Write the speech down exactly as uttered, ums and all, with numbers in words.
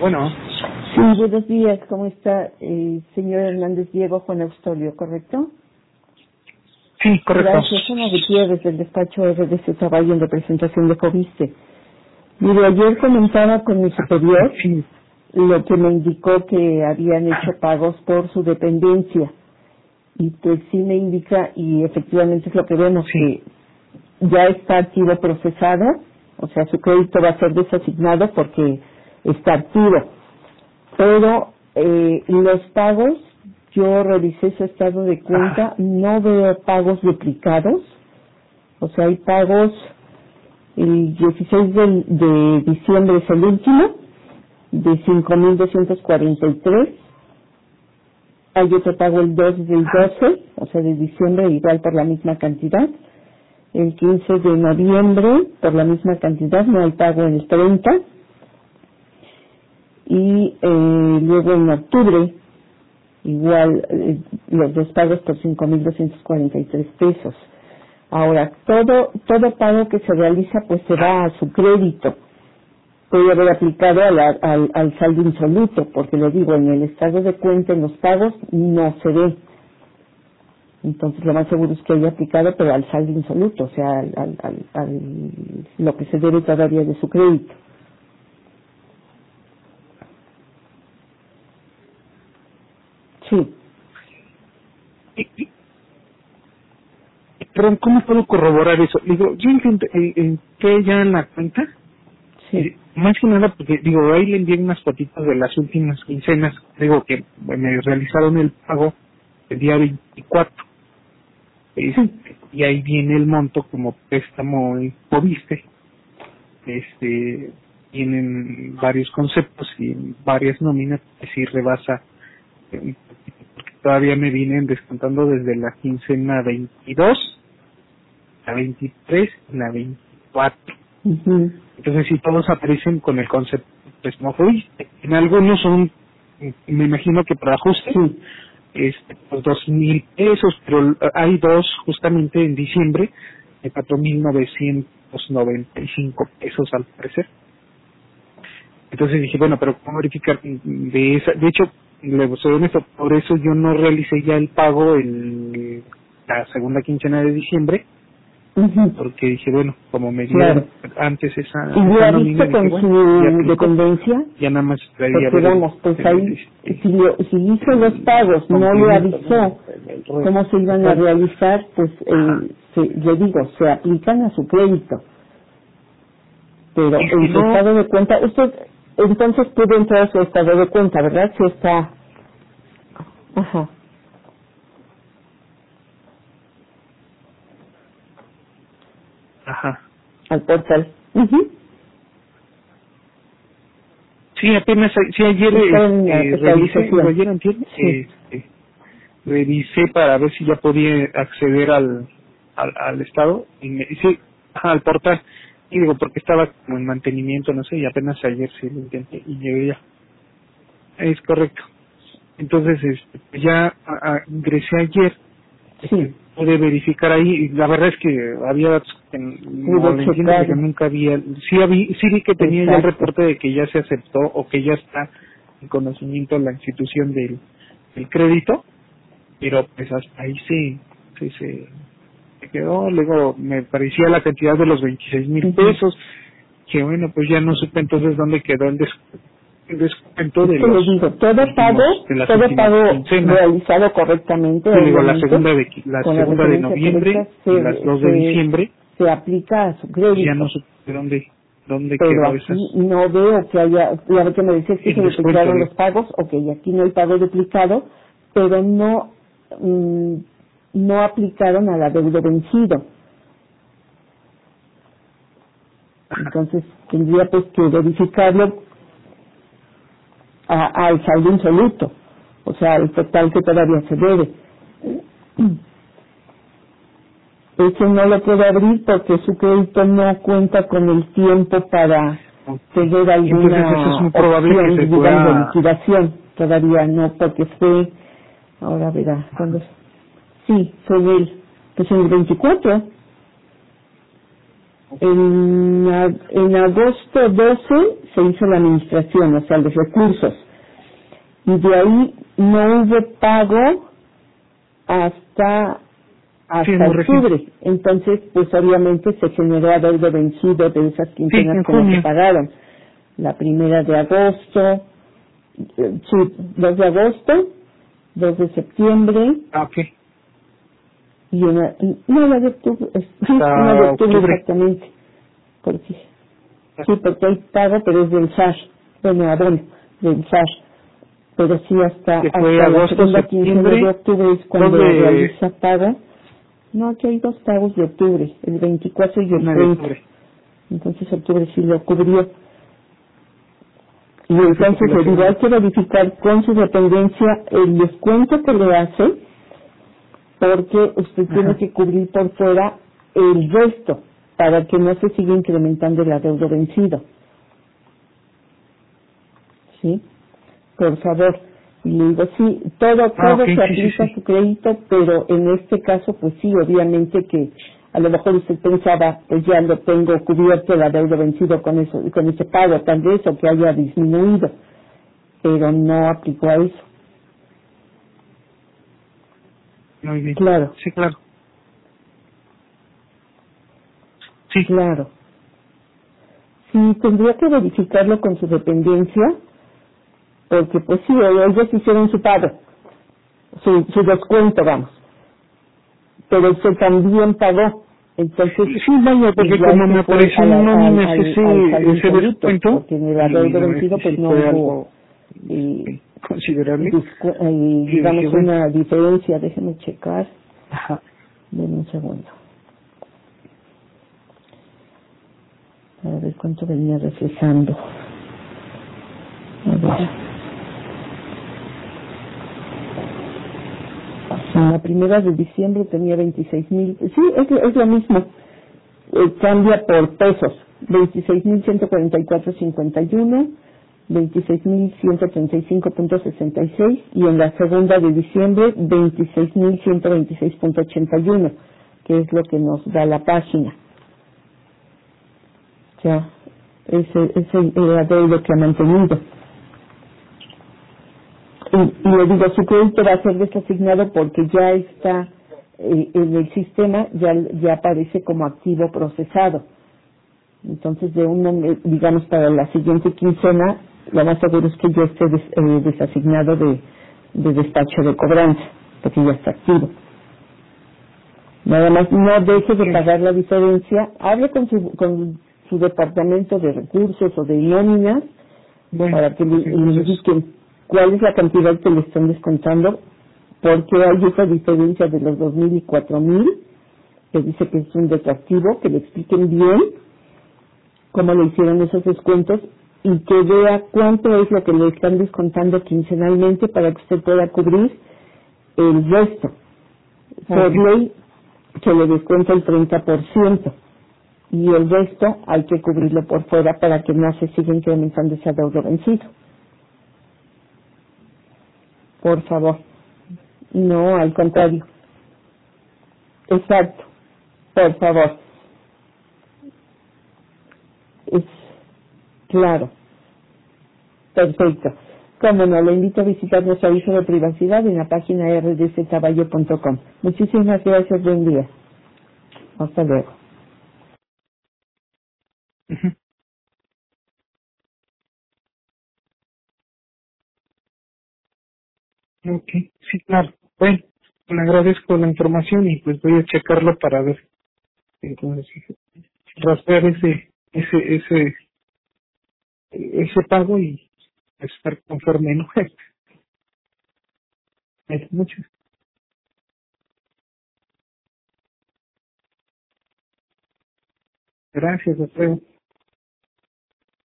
Bueno, Sí, buenos días, ¿cómo está? Eh, señor Hernández Diego Juan Austolio, ¿correcto? sí, correcto. Gracias, Ana Gutiérrez del despacho R D C Trabajo en representación de Coviste. Mire, ayer comentaba con mi superior Sí, lo que me indicó que habían hecho pagos por su dependencia. Y pues sí me indica, y efectivamente es lo que vemos, sí. que ya está activo procesado, o sea, su crédito va a ser desasignado porque está activo. Pero eh, los pagos, yo revisé su estado de cuenta, no veo pagos duplicados, o sea, hay pagos, el dieciséis de, de diciembre es el último, de cinco mil doscientos cuarenta y tres, hay otro pago el dos del doce, o sea, de diciembre igual por la misma cantidad, el quince de noviembre por la misma cantidad, no hay pago en el treinta, y eh, luego en octubre igual eh, los dos pagos por cinco mil doscientos cuarenta y tres pesos. Ahora, todo todo pago que se realiza pues se va a su crédito. Puede haber aplicado a la- al, al saldo insoluto, porque lo digo, en el estado de cuenta, en los pagos, no se ve. Entonces lo más seguro es que haya aplicado, pero al saldo insoluto, o sea, al, al, al, al- lo que se debe todavía de su crédito. Sí, Y- y- Perdón, ¿cómo puedo corroborar eso? Digo, yo intenté, eh, entré ya en la cuenta, sí. eh, más que nada porque, digo, ahí le envié unas fotitos de las últimas quincenas, digo que bueno, me realizaron el pago el día veinticuatro, este, y ahí viene el monto como préstamo en Coviste. Este, tienen varios conceptos y varias nóminas que sí rebasa, eh, porque todavía me vienen descontando desde la quincena veintidós, la veintitrés y la veinticuatro. Ujú. Entonces sí, todos aparecen con el concepto pues no fuiste. En algunos son, me imagino que por ajuste, Sí, este, pues dos mil pesos, pero hay dos justamente en diciembre de cuatro mil novecientos noventa y cinco pesos al parecer. Entonces dije, bueno, pero ¿cómo verificar de esa? De hecho, le soy honesto, por eso yo no realicé ya el pago el la segunda quincena de diciembre, ujú, porque dije, bueno, como me claro. dieron antes esa, ¿Y lo esa ha nómina, visto dije, con bueno, ya su aplicó, dependencia? ya nada más traía a Porque ver el, vamos, pues el, ahí, este, si, lo- si hizo los el pagos, no le complemento, ¿no? avisó El, el, el, cómo se el iban a pago. realizar, pues Ajá. eh, se, le digo, se aplican a su crédito. Pero Y si en su no, estado de cuenta, usted entonces puede entrar a su estado de cuenta, ¿verdad? Si está, ajá, ajá. al portal. Ujú. Sí, apenas, a- sí, ayer Está en la este, revisé, digo, actualización. ayer entiendo, Sí, este, revisé para ver si ya podía acceder al, al, al estado, y me, y sí, ajá, al portal, y digo, porque estaba como en mantenimiento, no sé, y apenas ayer sí lo intenté, y llegué ya. Es correcto. Entonces, este, pues ya a- a- ingresé ayer, este, sí, pude verificar ahí, y la verdad es que había datos que no pudo lo entiendo porque checar. nunca había, sí, habí, sí vi que tenía ya el Exacto. reporte de que ya se aceptó o que ya está en conocimiento la institución del, del crédito, pero pues hasta ahí sí, sí se, se quedó, luego me parecía la cantidad de los veintiséis mil Ujú. pesos, que bueno, pues ya no supe entonces dónde quedó el, des, el descuento Es de que le los digo, todo últimos, pago, de las todo últimas pago quincenas. realizado correctamente, Sí, digo, la obviamente, segunda de qui- la con la segunda de referencia noviembre correcta, y las se, dos de se, diciembre, se aplica a su y ya no crédito. sé de dónde, dónde Pero quedó aquí esas, no veo que haya, ya ve que me decías que el se descuento duplicaron de, los pagos, ok, aquí no hay pago duplicado, pero no, mm, no aplicaron al adeudo vencido. Entonces tendría pues que verificarlo a- al saldo insoluto, o sea, el total que todavía se debe. Eso no lo puede abrir porque su crédito no cuenta con el tiempo para tener entonces eso es alguna muy probable que opción, se digamos, de pueda, liquidación. Todavía no, porque fue, ahora verá, ¿cuándo? Sí, fue el, pues en el veinticuatro. En, a- en agosto doce se hizo la administración, o sea, los recursos. Y de ahí no hubo pago hasta Sí, hasta muy reciente. octubre. Entonces, pues obviamente se generó adeudo vencido de esas Sí, quincenas en que no se junio. pagaron. La primera de agosto, eh, sí, dos de agosto, dos de septiembre Ah, ok. y una, no, la de octubre, es- sí, una de Hasta octubre octubre. exactamente. Porque, sí, porque hay pago, pero es del S A R, bueno, abono, del S A R. Pero sí, hasta, Que fue hasta la agosto, segunda quincena de septiembre, octubre es dos cuando de... realiza pago. No, aquí hay dos pagos de octubre, el veinticuatro y el una de treinta. octubre. Entonces octubre sí lo cubrió. Y Esa entonces fue la le digo, hay segunda. que verificar con su dependencia el descuento que le hace, porque usted tiene Ajá. que cubrir por fuera el resto, para que no se siga incrementando el adeudo vencido. ¿Sí? Por favor. Y le digo, sí, todo, Ah, ok, todo se sí, sí, aplica a sí. su crédito, pero en este caso, pues sí, obviamente que a lo mejor usted pensaba, pues ya lo tengo cubierto el adeudo vencido con eso, con ese pago, tal vez, o que haya disminuido, pero no aplicó a eso. Muy bien. Claro, Sí, claro. Sí. claro. Sí, tendría que verificarlo con su dependencia, porque pues sí, ellos hicieron su pago, su, su descuento, vamos, pero usted también pagó, entonces Sí, vaya, y porque ya como se me fue apareció al, en al, nóminas al, al ese, salir ese solito, descuento, porque en el y adeudo no, vencido este pues sí no fue hubo, algo eh, este, considerable. discu- eh, Y dije, digamos, bueno, una diferencia, déjeme checar, ajá. denme un segundo, para ver cuánto venía reflejando. A ver. En la primera de diciembre tenía veintiséis mil, sí, es, es lo mismo, eh, cambia por pesos, veintiséis mil ciento cuarenta y cuatro punto cincuenta y uno, veintiséis mil ciento treinta y cinco punto sesenta y seis y en la segunda de diciembre veintiséis mil ciento veintiséis punto ochenta y uno, que es lo que nos da la página. Ya, ese es el, el adeudo que ha mantenido. Y, y le digo, su crédito va a ser desasignado porque ya está eh, en el sistema, ya, ya aparece como activo procesado. Entonces, de un, momen- digamos, para la siguiente quincena, lo más seguro es que ya esté des- eh, desasignado de, de despacho de cobranza, porque ya está activo. Nada más, no deje de Sí. pagar la diferencia, hable con su, con su departamento de recursos o de nóminas Bueno, para que le, pues le entonces, indiquen cuál es la cantidad que le están descontando, porque hay esa diferencia de los dos mil y cuatro mil, que dice que es un detractivo, que le expliquen bien cómo le hicieron esos descuentos y que vea cuánto es lo que le están descontando quincenalmente para que usted pueda cubrir el resto. Por ok, ley se le descuenta el treinta por ciento y el resto hay que cubrirlo por fuera para que no se siga incrementando ese adeudo vencido. Por favor. No, al contrario. Exacto. Por favor. Es claro. Perfecto. Como no, le invito a visitar nuestro aviso de privacidad en la página r d c caballo punto com. Muchísimas gracias. Buen día. Hasta luego. ujú, ok, sí, claro. Bueno, le agradezco la información y pues voy a checarlo para ver, entonces, rastrear ese, ese, ese, ese pago y estar conforme, ¿no? Muchas gracias, hasta luego.